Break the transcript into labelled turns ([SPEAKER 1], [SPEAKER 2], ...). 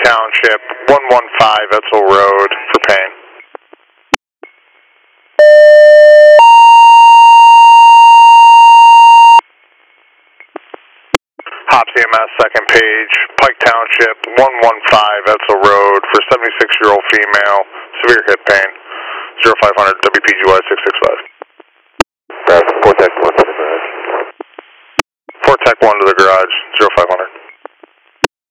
[SPEAKER 1] Township, 115 Etzel Road for pain. Hops EMS, second page, Pike Township, 115 Etzel Road for 76-year-old female, severe hip pain, 0500 WPGY 665.
[SPEAKER 2] 4 Tech 1 to the garage.
[SPEAKER 1] 4 Tech 1 to the garage, 0500.